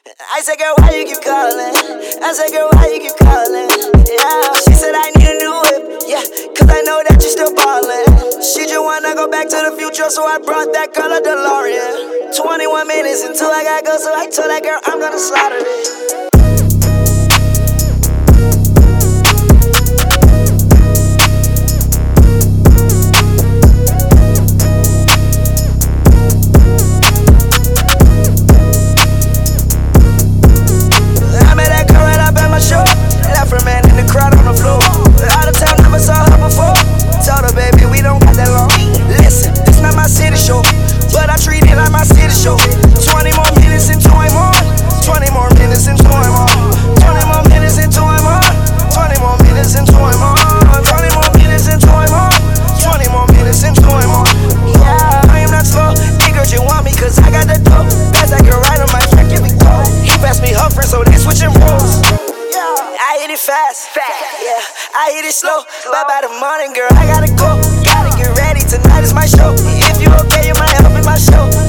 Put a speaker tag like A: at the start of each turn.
A: I said, girl, why you keep calling? I said, girl, why you keep calling? Yeah, she said I need a new whip. Yeah, cause I know that you still ballin'. She just wanna go back to the future, so I brought that girl a DeLorean. 21 minutes until I gotta go, so I told that girl I'm gonna slaughter it. Fast, yeah, I hit it slow, but by the morning, girl, I gotta go. Gotta get ready, tonight is my show. If you okay, you might help in my show.